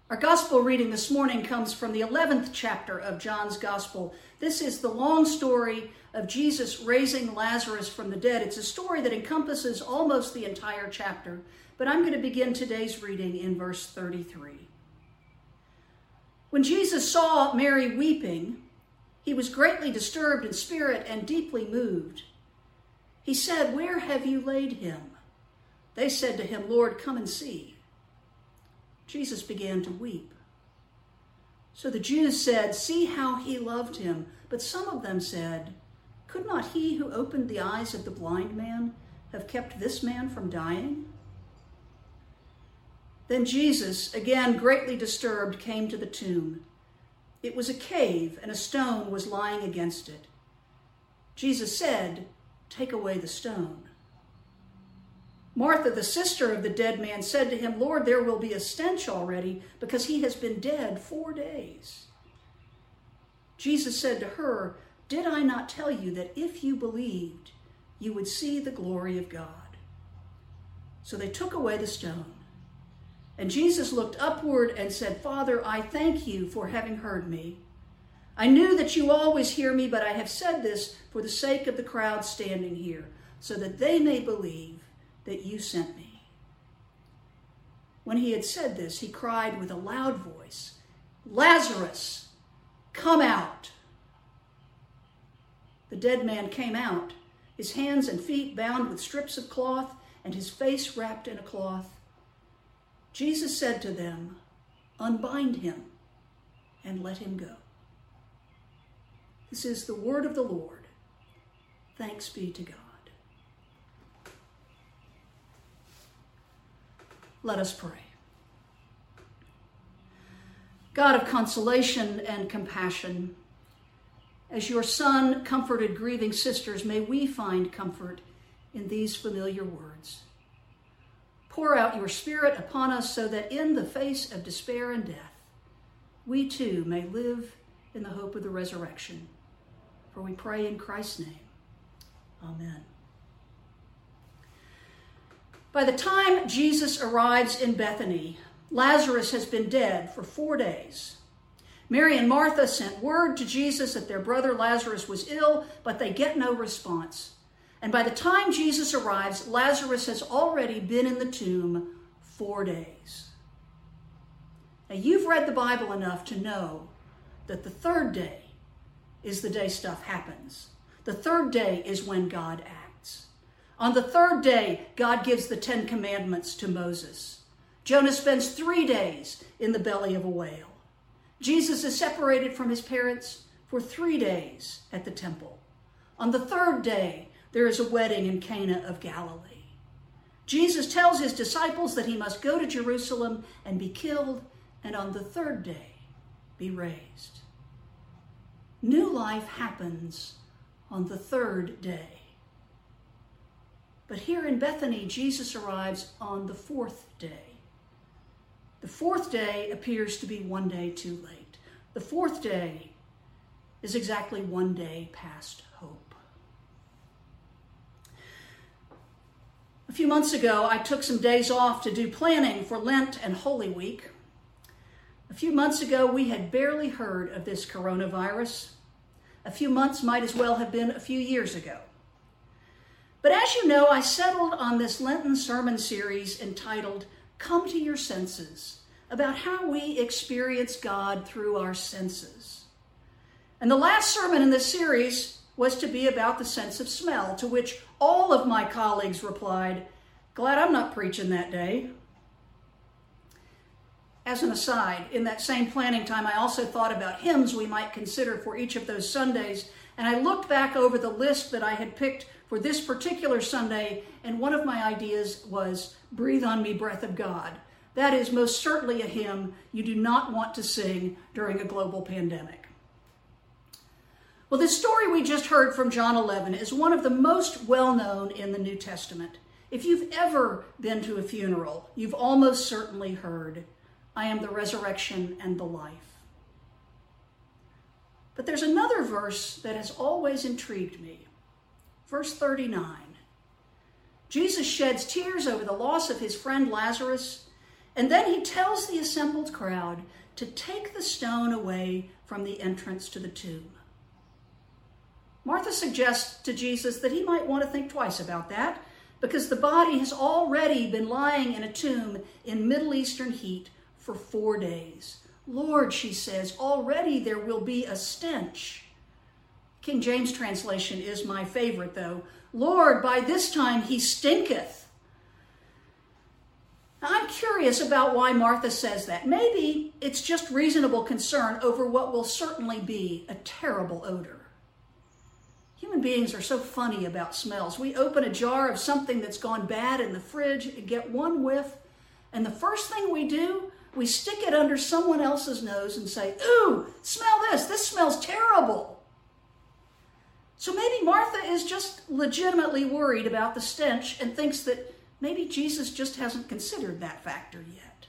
Our gospel reading this morning comes from the 11th chapter of John's gospel. This is the long story of Jesus raising Lazarus from the dead. It's a story that encompasses almost the entire chapter, but I'm going to begin today's reading in verse 33. When Jesus saw Mary weeping, he was greatly disturbed in spirit and deeply moved. He said, "Where have you laid him?" They said to him, "Lord, come and see." Jesus began to weep. So the Jews said, "See how he loved him." But some of them said, "Could not he who opened the eyes of the blind man have kept this man from dying?" Then Jesus, again greatly disturbed, came to the tomb. It was a cave, and a stone was lying against it. Jesus said, "Take away the stone." Martha, the sister of the dead man, said to him, "Lord, there will be a stench already, because he has been dead 4 days." Jesus said to her, "Did I not tell you that if you believed, you would see the glory of God?" So they took away the stone. And Jesus looked upward and said, "Father, I thank you for having heard me. I knew that you always hear me, but I have said this for the sake of the crowd standing here, so that they may believe that you sent me." When he had said this, he cried with a loud voice, "Lazarus, come out." The dead man came out, his hands and feet bound with strips of cloth, and his face wrapped in a cloth. Jesus said to them, "Unbind him and let him go." This is the word of the Lord. Thanks be to God. Let us pray. God of consolation and compassion, as your Son comforted grieving sisters, may we find comfort in these familiar words. Pour out your Spirit upon us so that in the face of despair and death, we too may live in the hope of the resurrection. For we pray in Christ's name. Amen. By the time Jesus arrives in Bethany, Lazarus has been dead for 4 days. Mary and Martha sent word to Jesus that their brother Lazarus was ill, but they get no response. And by the time Jesus arrives, Lazarus has already been in the tomb 4 days. Now, you've read the Bible enough to know that the third day is the day stuff happens. The third day is when God acts. On the third day, God gives the 10 Commandments to Moses. Jonah spends 3 days in the belly of a whale. Jesus is separated from his parents for 3 days at the temple. On the third day, there is a wedding in Cana of Galilee. Jesus tells his disciples that he must go to Jerusalem and be killed, and on the third day be raised. New life happens on the third day. But here in Bethany, Jesus arrives on the 4th day. The 4th day appears to be 1 day too late. The 4th day is exactly 1 day past hope. A few months ago, I took some days off to do planning for Lent and Holy Week. A few months ago, we had barely heard of this coronavirus. A few months might as well have been a few years ago. But as you know, I settled on this Lenten sermon series entitled Come to Your Senses, about how we experience God through our senses. And the last sermon in this series was to be about the sense of smell, to which all of my colleagues replied, "Glad I'm not preaching that day." As an aside, in that same planning time, I also thought about hymns we might consider for each of those Sundays, and I looked back over the list that I had picked for this particular Sunday, and one of my ideas was Breathe on Me, Breath of God. That is most certainly a hymn you do not want to sing during a global pandemic. Well, this story we just heard from John 11 is one of the most well-known in the New Testament. If you've ever been to a funeral, you've almost certainly heard, "I am the resurrection and the life." But there's another verse that has always intrigued me. Verse 39. Jesus sheds tears over the loss of his friend Lazarus, And then he tells the assembled crowd to take the stone away from the entrance to the tomb. Martha suggests to Jesus that he might want to think twice about that, because the body has already been lying in a tomb in Middle Eastern heat for 4 days. Lord, she says, already there will be a stench. King James translation is my favorite, though. Lord, by this time he stinketh. Now, I'm curious about why Martha says that. Maybe it's just reasonable concern over what will certainly be a terrible odor. Human beings are so funny about smells. We open a jar of something that's gone bad in the fridge and get one whiff, and the first thing we do, we stick it under someone else's nose and say, ooh, smell this. This smells terrible. So maybe Martha is just legitimately worried about the stench and thinks that maybe Jesus just hasn't considered that factor yet.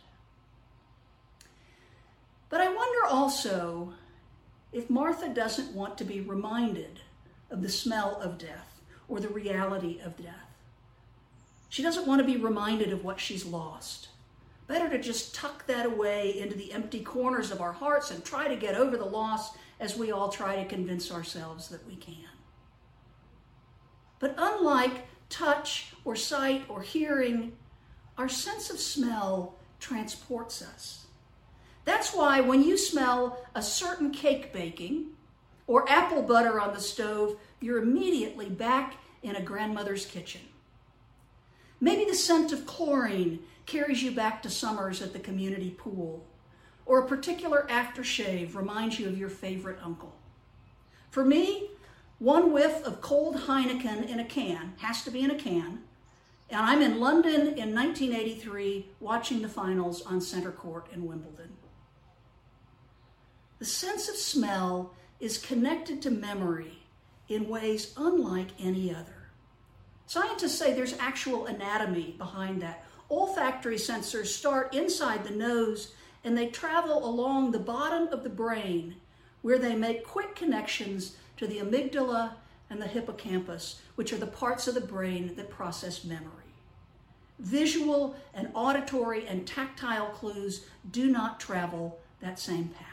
But I wonder also if Martha doesn't want to be reminded of the smell of death or the reality of death. She doesn't want to be reminded of what she's lost. Better to just tuck that away into the empty corners of our hearts and try to get over the loss as we all try to convince ourselves that we can. But unlike touch or sight or hearing, our sense of smell transports us. That's why when you smell a certain cake baking or apple butter on the stove, you're immediately back in a grandmother's kitchen. Maybe the scent of chlorine carries you back to summers at the community pool, or a particular aftershave reminds you of your favorite uncle. For me, one whiff of cold Heineken in a can, has to be in a can, and I'm in London in 1983 watching the finals on Centre Court in Wimbledon. The sense of smell is connected to memory in ways unlike any other. Scientists say there's actual anatomy behind that. Olfactory sensors start inside the nose and they travel along the bottom of the brain where they make quick connections to the amygdala and the hippocampus, which are the parts of the brain that process memory. Visual and auditory and tactile clues do not travel that same path.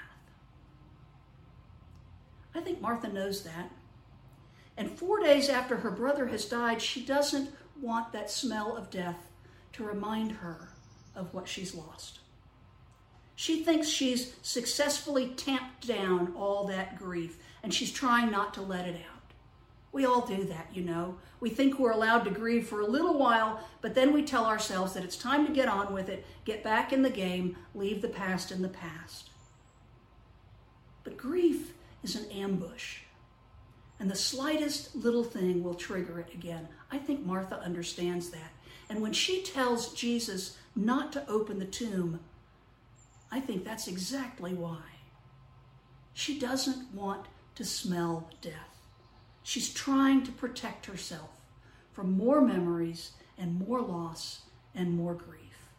I think Martha knows that. And 4 days after her brother has died, she doesn't want that smell of death to remind her of what she's lost. She thinks she's successfully tamped down all that grief, and she's trying not to let it out. We all do that, you know. We think we're allowed to grieve for a little while, but then we tell ourselves that it's time to get on with it, get back in the game, leave the past in the past. But grief is an ambush, and the slightest little thing will trigger it again. I think Martha understands that. And when she tells Jesus not to open the tomb, I think that's exactly why. She doesn't want to smell death. She's trying to protect herself from more memories and more loss and more grief.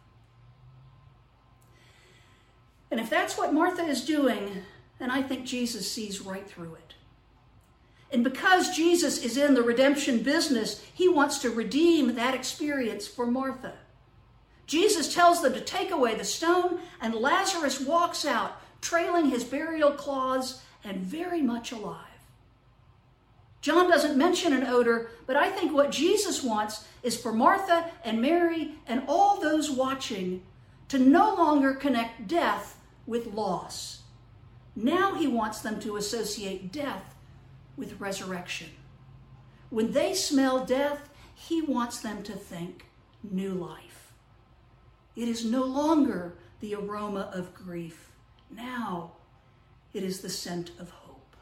And if that's what Martha is doing, then I think Jesus sees right through it. And because Jesus is in the redemption business, he wants to redeem that experience for Martha. Jesus tells them to take away the stone, and Lazarus walks out, trailing his burial cloths and very much alive. John doesn't mention an odor, but I think what Jesus wants is for Martha and Mary and all those watching to no longer connect death with loss. Now he wants them to associate death with resurrection. When they smell death, he wants them to think new life. It is no longer the aroma of grief. Now it is the scent of hope.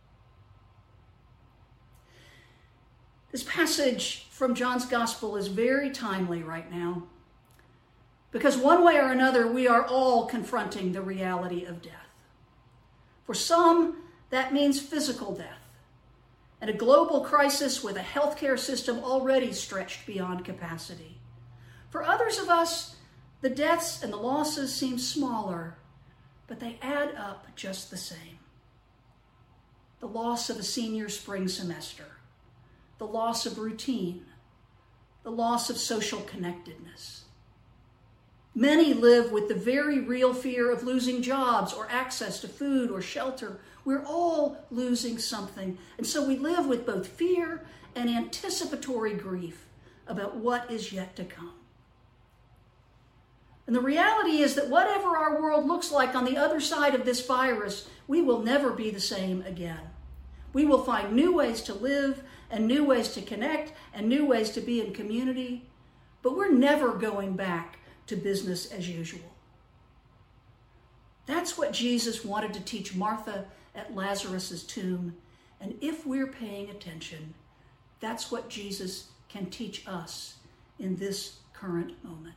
This passage from John's Gospel is very timely right now, because one way or another, we are all confronting the reality of death. For some, that means physical death, and a global crisis with a healthcare system already stretched beyond capacity. For others of us, the deaths and the losses seem smaller, but they add up just the same. The loss of a senior spring semester, the loss of routine, the loss of social connectedness. Many live with the very real fear of losing jobs or access to food or shelter. We're all losing something. And so we live with both fear and anticipatory grief about what is yet to come. And the reality is that whatever our world looks like on the other side of this virus, we will never be the same again. We will find new ways to live and new ways to connect and new ways to be in community, but we're never going back to business as usual. That's what Jesus wanted to teach Martha at Lazarus' tomb, and if we're paying attention, that's what Jesus can teach us in this current moment.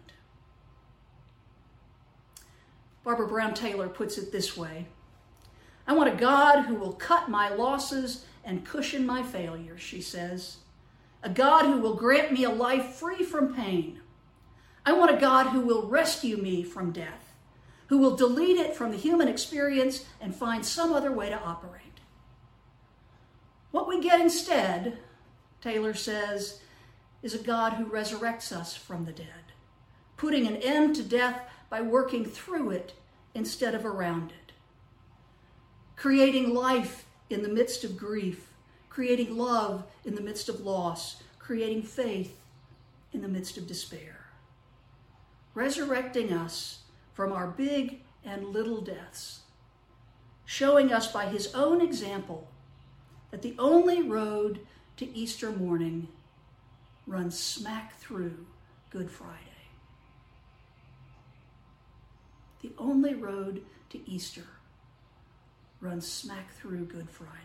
Barbara Brown Taylor puts it this way: I want a God who will cut my losses and cushion my failures, she says. A God who will grant me a life free from pain. I want a God who will rescue me from death, who will delete it from the human experience and find some other way to operate. What we get instead, Taylor says, is a God who resurrects us from the dead, putting an end to death by working through it instead of around it, creating life in the midst of grief, creating love in the midst of loss, creating faith in the midst of despair, resurrecting us from our big and little deaths, showing us by his own example that the only road to Easter morning runs smack through Good Friday. The only road to Easter runs smack through Good Friday.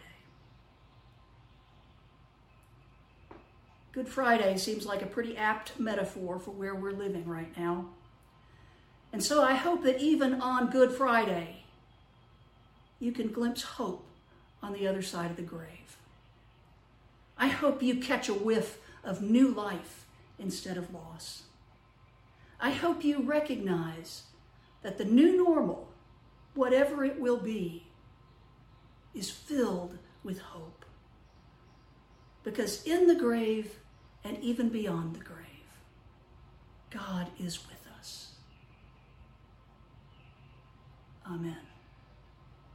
Good Friday seems like a pretty apt metaphor for where we're living right now. And so I hope that even on Good Friday, you can glimpse hope on the other side of the grave. I hope you catch a whiff of new life instead of loss. I hope you recognize that the new normal, whatever it will be, is filled with hope. Because in the grave and even beyond the grave, God is with us. Amen.